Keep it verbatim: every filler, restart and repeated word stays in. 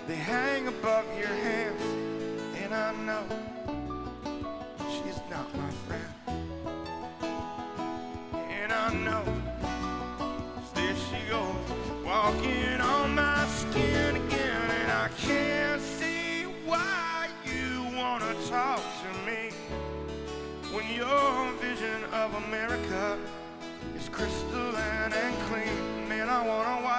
they hang above your hands, and I know she's not my friend. And I know, there she goes, walking on my skin again, and I can't see why you wanna talk to me when your vision of America is crystalline and clean. Man, I wanna watch